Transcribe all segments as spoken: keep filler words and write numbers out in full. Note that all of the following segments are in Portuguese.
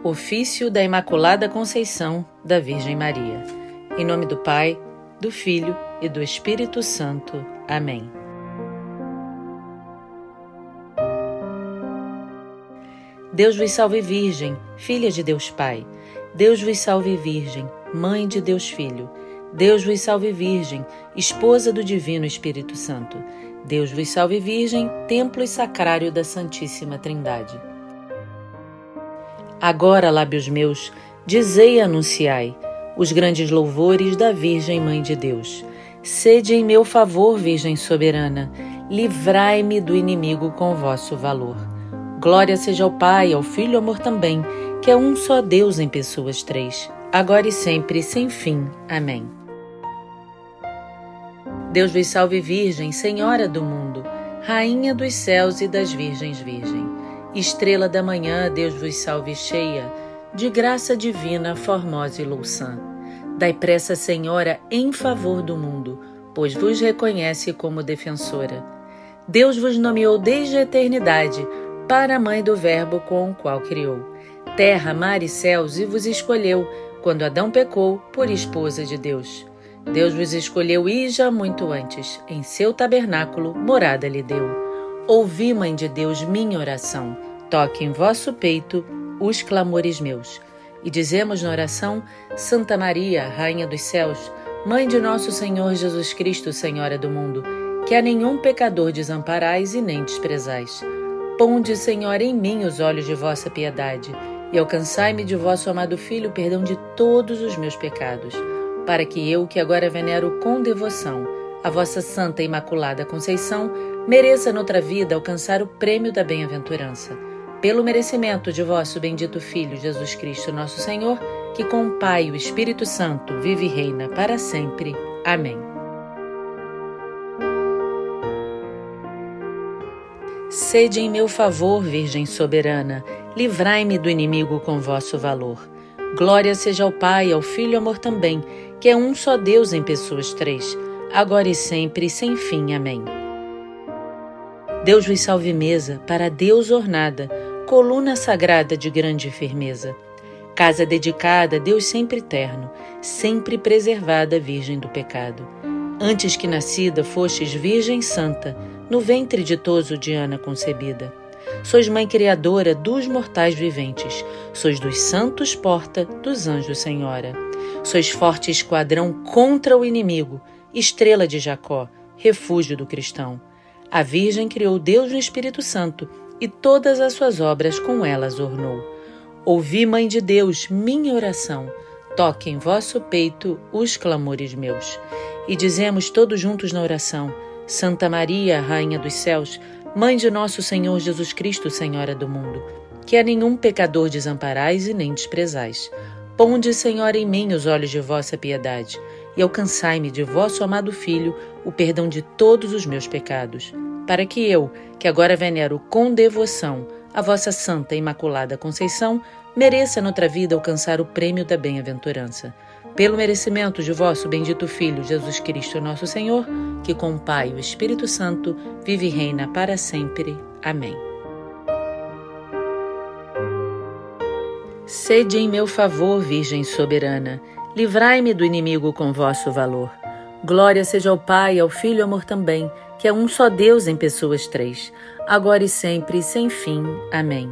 Ofício da Imaculada Conceição da Virgem Maria. Em nome do Pai, do Filho e do Espírito Santo. Amém. Deus vos salve, Virgem, filha de Deus Pai. Deus vos salve, Virgem, mãe de Deus Filho. Deus vos salve, Virgem, esposa do Divino Espírito Santo. Deus vos salve, Virgem, templo e sacrário da Santíssima Trindade. Agora, lábios meus, dizei e anunciai os grandes louvores da Virgem Mãe de Deus. Sede em meu favor, Virgem soberana, livrai-me do inimigo com vosso valor. Glória seja ao Pai, ao Filho e ao amor também, que é um só Deus em pessoas três, agora e sempre, sem fim. Amém. Deus vos salve, Virgem, Senhora do mundo, Rainha dos céus e das virgens virgem. Estrela da manhã, Deus vos salve cheia, de graça divina, formosa e louçã. Dai pressa, Senhora, em favor do mundo, pois vos reconhece como defensora. Deus vos nomeou desde a eternidade, para a mãe do Verbo com o qual criou terra, mar e céus, e vos escolheu, quando Adão pecou, por esposa de Deus. Deus vos escolheu e já muito antes, em seu tabernáculo, morada lhe deu. Ouvi, Mãe de Deus, minha oração, toque em vosso peito os clamores meus. E dizemos na oração: Santa Maria, Rainha dos céus, Mãe de nosso Senhor Jesus Cristo, Senhora do mundo, que a nenhum pecador desamparais e nem desprezais. Ponde, Senhora, em mim os olhos de vossa piedade, e alcançai-me de vosso amado Filho o perdão de todos os meus pecados, para que eu, que agora venero com devoção a vossa Santa e Imaculada Conceição, mereça noutra vida alcançar o prêmio da bem-aventurança. Pelo merecimento de vosso bendito Filho, Jesus Cristo, nosso Senhor, que com o Pai e o Espírito Santo vive e reina para sempre. Amém. Sede em meu favor, Virgem soberana, livrai-me do inimigo com vosso valor. Glória seja ao Pai, ao Filho e ao amor também, que é um só Deus em pessoas três, agora e sempre, sem fim. Amém. Deus vos salve mesa, para Deus ornada, coluna sagrada de grande firmeza. Casa dedicada a Deus sempre eterno, sempre preservada, Virgem do pecado. Antes que nascida fostes Virgem Santa, no ventre ditoso de Ana concebida. Sois Mãe Criadora dos mortais viventes, sois dos santos porta, dos anjos Senhora. Sois forte esquadrão contra o inimigo, estrela de Jacó, refúgio do cristão. A Virgem criou Deus no Espírito Santo, e todas as suas obras com elas ornou. Ouvi, Mãe de Deus, minha oração, toque em vosso peito os clamores meus. E dizemos todos juntos na oração: Santa Maria, Rainha dos céus, Mãe de nosso Senhor Jesus Cristo, Senhora do mundo, que a nenhum pecador desamparais e nem desprezais. Ponde, Senhora, em mim os olhos de vossa piedade, e alcançai-me de vosso amado Filho o perdão de todos os meus pecados, para que eu, que agora venero com devoção a vossa Santa e Imaculada Conceição, mereça noutra vida alcançar o prêmio da bem-aventurança. Pelo merecimento de vosso bendito Filho, Jesus Cristo, nosso Senhor, que com o Pai e o Espírito Santo vive e reina para sempre. Amém. Sede em meu favor, Virgem soberana, livrai-me do inimigo com vosso valor. Glória seja ao Pai, ao Filho e ao amor também, que é um só Deus em pessoas três, agora e sempre, sem fim. Amém.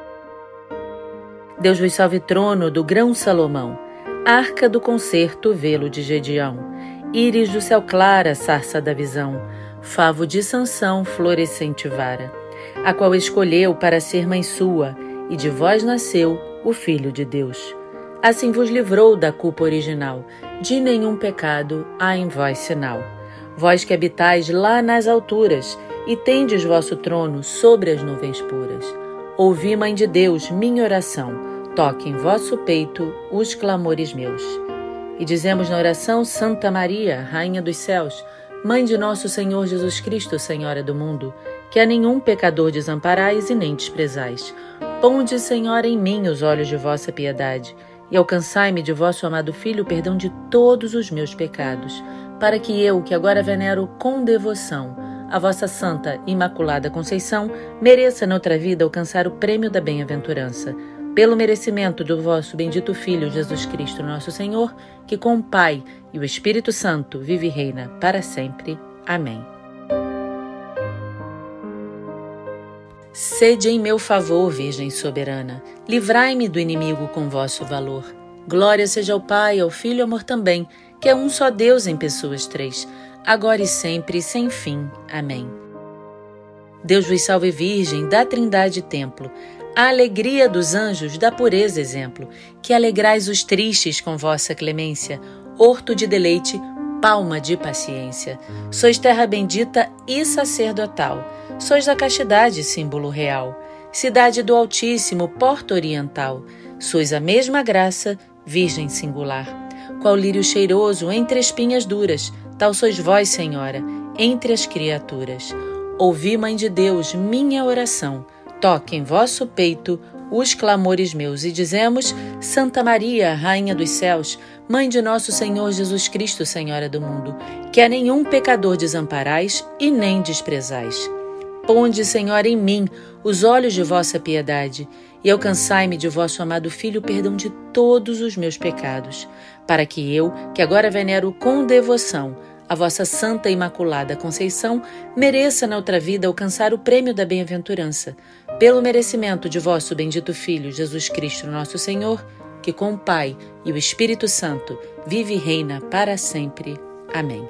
Deus vos salve, trono do grão Salomão, arca do concerto, velo de Gedeão, íris do céu clara, sarça da visão, favo de Sansão, florescente vara, a qual escolheu para ser mãe sua, e de vós nasceu o Filho de Deus. Assim vos livrou da culpa original, de nenhum pecado há em vós sinal. Vós que habitais lá nas alturas, e tendes vosso trono sobre as nuvens puras. Ouvi, Mãe de Deus, minha oração, toque em vosso peito os clamores meus. E dizemos na oração: Santa Maria, Rainha dos céus, Mãe de nosso Senhor Jesus Cristo, Senhora do mundo, que a nenhum pecador desamparais e nem desprezais. Ponde, Senhora, em mim os olhos de vossa piedade, e alcançai-me de vosso amado Filho o perdão de todos os meus pecados, para que eu, que agora venero com devoção a vossa Santa e Imaculada Conceição, mereça noutra vida alcançar o prêmio da bem-aventurança. pelo merecimento do vosso bendito Filho, Jesus Cristo, nosso Senhor, que com o Pai e o Espírito Santo vive e reina para sempre. Amém. Sede em meu favor, Virgem soberana, livrai-me do inimigo com vosso valor. Glória seja ao Pai, ao Filho e ao amor também, que é um só Deus em pessoas três, agora e sempre, sem fim. Amém. Deus vos salve, Virgem, da Trindade templo, a alegria dos anjos, da pureza exemplo, que alegrais os tristes com vossa clemência, horto de deleite, palma de paciência. Sois terra bendita e sacerdotal, sois da castidade símbolo real, cidade do Altíssimo, porta oriental, sois a mesma graça, Virgem singular. Qual lírio cheiroso entre espinhas duras, tal sois vós, Senhora, entre as criaturas. Ouvi, Mãe de Deus, minha oração, toque em vosso peito os clamores meus, e dizemos: Santa Maria, Rainha dos céus, Mãe de nosso Senhor Jesus Cristo, Senhora do mundo, que a nenhum pecador desamparais e nem desprezais. Ponde, Senhora, em mim os olhos de vossa piedade, e alcançai-me de vosso amado Filho o perdão de todos os meus pecados, para que eu, que agora venero com devoção a vossa Santa e Imaculada Conceição, mereça na outra vida alcançar o prêmio da bem-aventurança, pelo merecimento de vosso bendito Filho, Jesus Cristo, nosso Senhor, que com o Pai e o Espírito Santo vive e reina para sempre. Amém.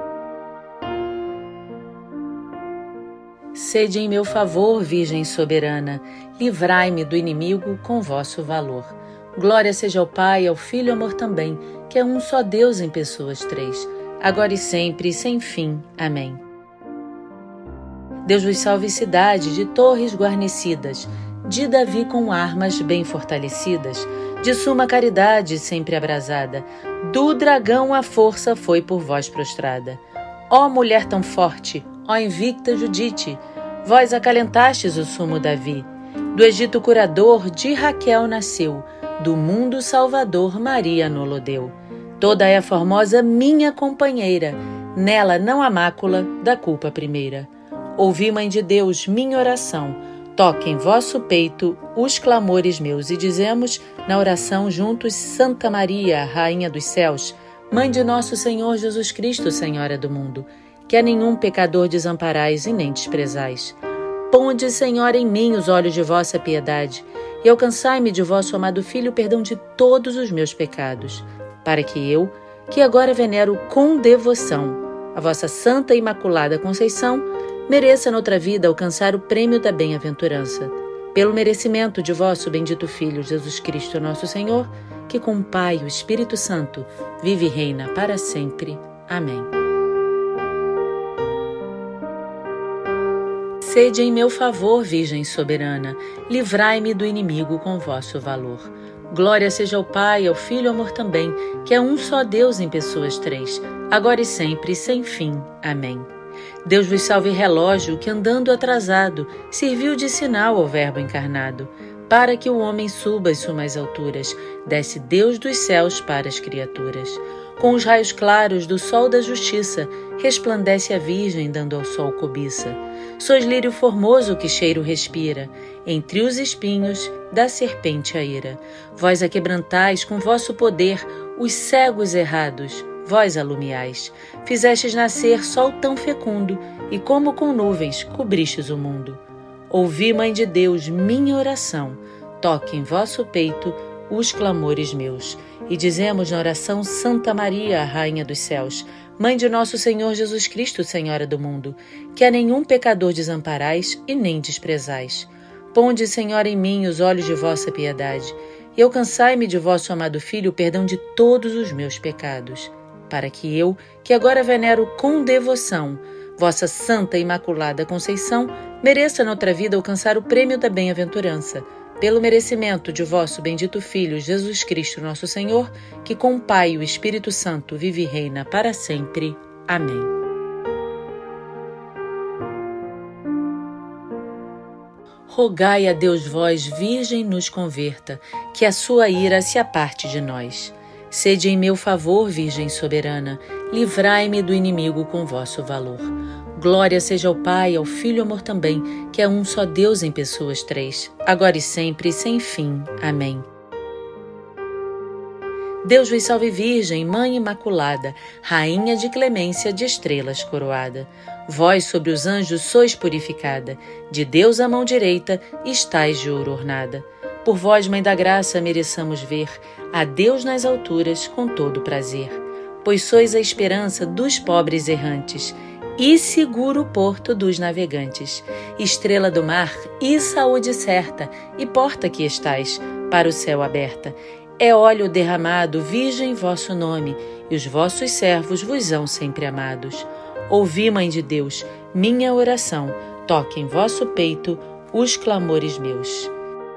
Sede em meu favor, Virgem soberana, livrai-me do inimigo com vosso valor. Glória seja ao Pai, ao Filho e ao amor também, que é um só Deus em pessoas três, agora e sempre, sem fim. Amém. Deus vos salve, cidade de torres guarnecidas, de Davi com armas bem fortalecidas, de suma caridade sempre abrasada, do dragão a força foi por vós prostrada. Ó mulher tão forte, ó invicta Judite, vós acalentastes o sumo Davi. Do Egito curador de Raquel nasceu, do mundo salvador Maria nolo deu. Toda é formosa minha companheira, nela não há mácula da culpa primeira. Ouvi, Mãe de Deus, minha oração, toque em vosso peito os clamores meus, e dizemos na oração juntos: Santa Maria, Rainha dos céus, Mãe de nosso Senhor Jesus Cristo, Senhora do mundo, que a nenhum pecador desamparais e nem desprezais. Ponde, Senhora, em mim os olhos de vossa piedade, e alcançai-me de vosso amado Filho o perdão de todos os meus pecados, para que eu, que agora venero com devoção a vossa Santa e Imaculada Conceição, mereça noutra vida alcançar o prêmio da bem-aventurança, pelo merecimento de vosso bendito Filho, Jesus Cristo, nosso Senhor, que com o Pai e o Espírito Santo vive e reina para sempre. Amém. Sede em meu favor, Virgem soberana, livrai-me do inimigo com vosso valor. Glória seja ao Pai, ao Filho e ao amor também, que é um só Deus em pessoas três, agora e sempre, sem fim. Amém. Deus vos salve, relógio que, andando atrasado, serviu de sinal ao Verbo encarnado. Para que o homem suba às sumas alturas, desce Deus dos céus para as criaturas. Com os raios claros do sol da justiça, resplandece a Virgem, dando ao sol cobiça. Sois lírio formoso que cheiro respira, entre os espinhos da serpente a ira. Vós a quebrantais com vosso poder os cegos errados, vós alumiais. Fizestes nascer sol tão fecundo, e como com nuvens cobristes o mundo. Ouvi, Mãe de Deus, minha oração, toque em vosso peito os clamores meus. E dizemos na oração: Santa Maria, Rainha dos céus, Mãe de nosso Senhor Jesus Cristo, Senhora do mundo, que a nenhum pecador desamparais e nem desprezais. Ponde, Senhora, em mim os olhos de vossa piedade, e alcançai-me de vosso amado Filho o perdão de todos os meus pecados, para que eu, que agora venero com devoção vossa Santa e Imaculada Conceição, mereça noutra vida alcançar o prêmio da bem-aventurança, pelo merecimento de vosso bendito Filho, Jesus Cristo, nosso Senhor, que com o Pai e o Espírito Santo vive e reina para sempre. Amém. Rogai a Deus vós, Virgem, nos converta, que a sua ira se aparte de nós. Sede em meu favor, Virgem soberana, livrai-me do inimigo com vosso valor. Glória seja ao Pai, ao Filho e ao amor também, que é um só Deus em pessoas três, agora e sempre, sem fim. Amém. Deus vos salve Virgem, Mãe Imaculada, Rainha de clemência, de estrelas coroada. Vós sobre os anjos sois purificada, de Deus a mão direita estais de ouro ornada. Por vós, Mãe da Graça, mereçamos ver a Deus nas alturas com todo prazer. Pois sois a esperança dos pobres errantes e seguro porto dos navegantes, estrela do mar e saúde certa, e porta que estais para o céu aberta. É óleo derramado, Virgem, vosso nome, e os vossos servos vos hão sempre amados. Ouvi, Mãe de Deus, minha oração, toque em vosso peito os clamores meus.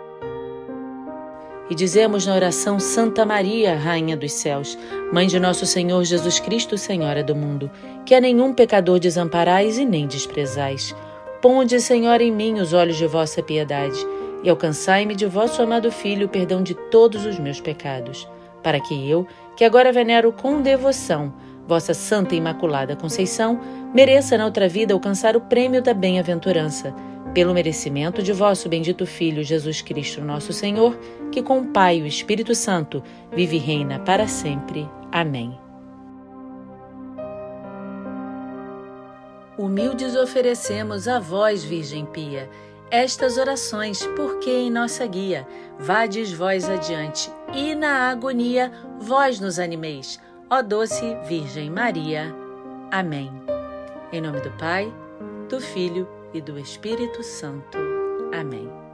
E dizemos na oração: Santa Maria, Rainha dos céus, Mãe de nosso Senhor Jesus Cristo, Senhora do mundo, que a nenhum pecador desamparais e nem desprezais. Ponde, Senhora, em mim os olhos de vossa piedade, e alcançai-me de vosso amado Filho o perdão de todos os meus pecados, para que eu, que agora venero com devoção vossa Santa e Imaculada Conceição, mereça na outra vida alcançar o prêmio da bem-aventurança, pelo merecimento de vosso bendito Filho, Jesus Cristo, nosso Senhor, que com o Pai e o Espírito Santo vive e reina para sempre. Amém. Humildes oferecemos a vós, Virgem Pia, estas orações, porque em nossa guia vades vós adiante, e na agonia vós nos animeis, ó doce Virgem Maria. Amém. Em nome do Pai, do Filho e do Espírito Santo. Amém.